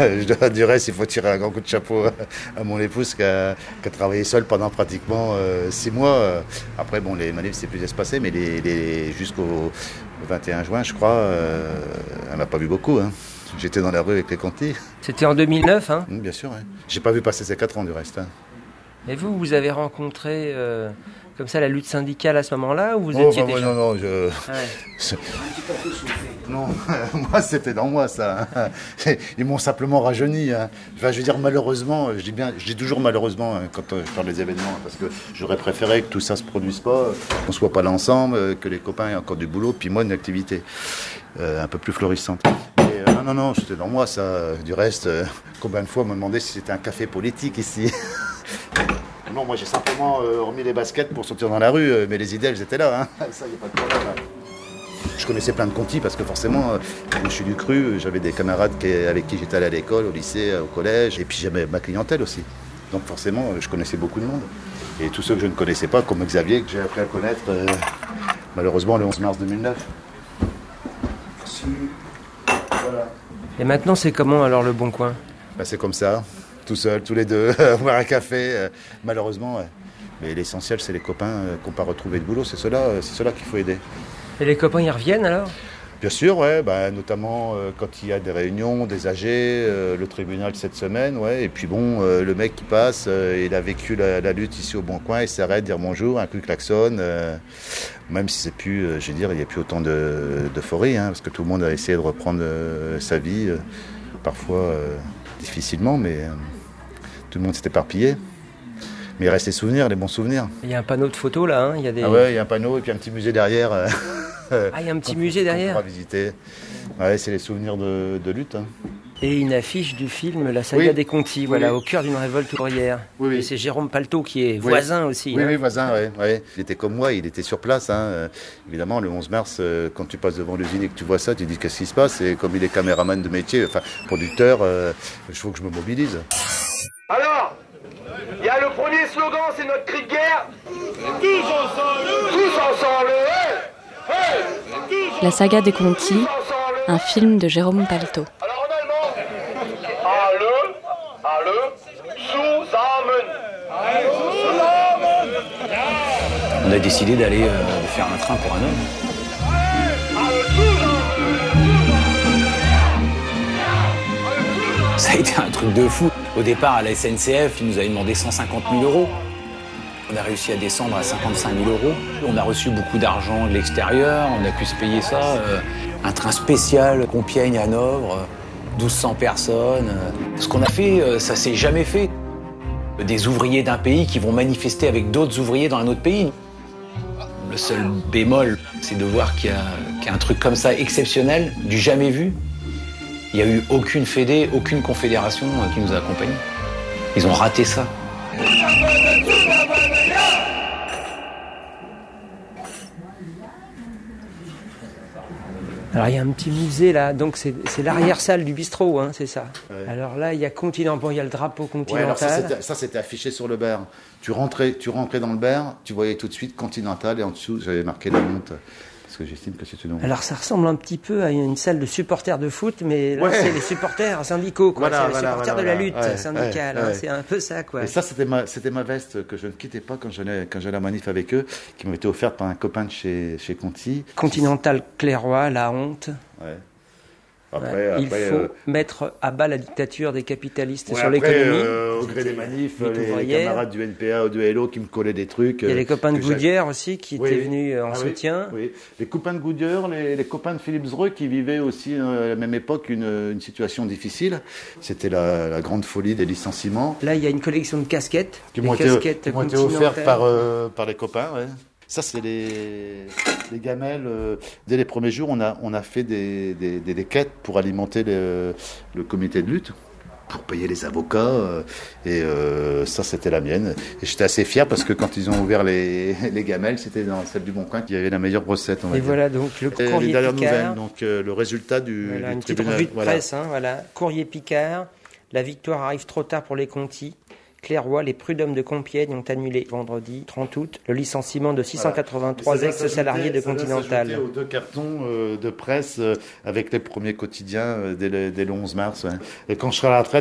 Du reste, il faut tirer un grand coup de chapeau à mon épouse qui a travaillé seule pendant pratiquement 6 mois. Après, bon, les manifs, c'est plus espacé, mais jusqu'au 21 juin, je crois, elle m'a pas vu beaucoup. Hein. J'étais dans la rue avec les Conti. C'était en 2009, hein ? Bien sûr, hein. J'ai pas vu passer ces 4 ans du reste. Hein. Et vous avez rencontré comme ça la lutte syndicale à ce moment-là, ou vous étiez déjà... Non, Ouais. Non, moi c'était dans moi ça. Ils m'ont simplement rajeuni. Hein. Enfin, je veux dire malheureusement, je dis toujours malheureusement quand je parle des événements, parce que j'aurais préféré que tout ça se produise pas, qu'on soit pas là ensemble, que les copains aient encore du boulot, puis moi une activité un peu plus florissante. Mais non, c'était dans moi ça. Du reste, combien de fois on m'a demandé si c'était un café politique ici. Non, moi j'ai simplement remis les baskets pour sortir dans la rue, mais les idées elles étaient là. Hein. Ça, y a pas de problème. Hein. Je connaissais plein de Conti parce que forcément, je suis du cru, j'avais des camarades avec qui j'étais allé à l'école, au lycée, au collège, et puis j'avais ma clientèle aussi. Donc forcément, je connaissais beaucoup de monde. Et tous ceux que je ne connaissais pas, comme Xavier, que j'ai appris à connaître, malheureusement le 11 mars 2009. Voilà. Et maintenant, c'est comment alors le Bon Coin ? C'est comme ça, tout seul, tous les deux, boire un café, malheureusement. Ouais. Mais l'essentiel, c'est les copains qui n'ont pas retrouvé de boulot, c'est ceux-là qu'il faut aider. Et les copains, ils reviennent alors ? Bien sûr, ouais, notamment quand il y a des réunions, des AG, le tribunal cette semaine, ouais, et puis bon, le mec qui passe, il a vécu la lutte ici au Bon Coin, il s'arrête, dire bonjour, un coup de klaxon, même si c'est plus, je veux dire, il n'y a plus autant d'euphorie, hein, parce que tout le monde a essayé de reprendre sa vie, parfois difficilement, mais tout le monde s'est éparpillé. Mais il reste les souvenirs, les bons souvenirs. Il y a un panneau de photos là, hein, il y a des... Ah ouais, il y a un panneau et puis un petit musée derrière. Il y a un petit musée derrière. On pourra visiter. Ouais, c'est les souvenirs de lutte. Hein. Et une affiche du film La Saga des Conti, voilà, au cœur d'une révolte ouvrière. Oui. Et c'est Jérôme Palteau qui est voisin aussi. Oui, hein. oui, voisin, ouais. Il était comme moi, il était sur place. Hein. Évidemment, le 11 mars, quand tu passes devant l'usine et que tu vois ça, tu dis qu'est-ce qui se passe. Et comme il est caméraman de métier, enfin producteur, il faut que je me mobilise. Alors, il y a le premier slogan, c'est notre cri de guerre. Tous ensemble, La Saga des Conti, un film de Jérôme Palteau. Alors en allemand, zusammen. On a décidé d'aller faire un train pour un homme. Ça a été un truc de fou. Au départ, à la SNCF, ils nous avaient demandé 150 000 euros. On a réussi à descendre à 55 000 euros. On a reçu beaucoup d'argent de l'extérieur, on a pu se payer ça. Un train spécial, Compiègne, Hanovre, 1200 personnes. Ce qu'on a fait, ça s'est jamais fait. Des ouvriers d'un pays qui vont manifester avec d'autres ouvriers dans un autre pays. Le seul bémol, c'est de voir qu'il y a un truc comme ça exceptionnel, du jamais vu. Il n'y a eu aucune fédé, aucune confédération qui nous a accompagnés. Ils ont raté ça. Alors il y a un petit musée là, donc c'est l'arrière-salle du bistrot, hein, c'est ça. Ouais. Alors là, il y a Continent, bon, il y a le drapeau continental. Ouais, alors ça c'était affiché sur le bar. Tu rentrais dans le bar, tu voyais tout de suite Continental et en dessous j'avais marqué la monte. Parce que j'estime que c'est une honte. Alors ça ressemble un petit peu à une salle de supporters de foot, mais là c'est les supporters syndicaux, quoi. C'est les supporters de la lutte syndicale, hein, c'est un peu ça, quoi. Et ça c'était ma veste que je ne quittais pas quand j'allais à la manif avec eux, qui m'avait été offerte par un copain de chez Conti. Continental Clairoy, la honte. Ouais. Il faut mettre à bas la dictature des capitalistes sur l'économie. Au gré des manifs, les camarades du NPA ou du LO qui me collaient des trucs. Il y a les copains de Goodyear aussi qui étaient venus en soutien. Oui. Les copains de Goodyear, les copains de Philippe Zreux qui vivaient aussi à la même époque une situation difficile. C'était la grande folie des licenciements. Là, il y a une collection de casquettes. Qui m'ont été offertes par les copains, ouais. Ça, c'est les gamelles. Dès les premiers jours, on a fait des quêtes pour alimenter le comité de lutte, pour payer les avocats. Et ça, c'était la mienne. Et j'étais assez fier parce que quand ils ont ouvert les gamelles, c'était dans celle du Bon Coin qui avait la meilleure recette. On va dire. Voilà donc le courrier les dernières Picard. Nouvelles, donc le résultat du une tribunal. petite revue de presse, hein, voilà. Courrier Picard. La victoire arrive trop tard pour les Conti. Clairoy, les prud'hommes de Compiègne ont annulé vendredi 30 août le licenciement de 683 ex-salariés de Continental. Ça va s'ajouter aux 2 cartons de presse avec les premiers quotidiens dès le 11 mars. Ouais. Et quand je serai à la retraite,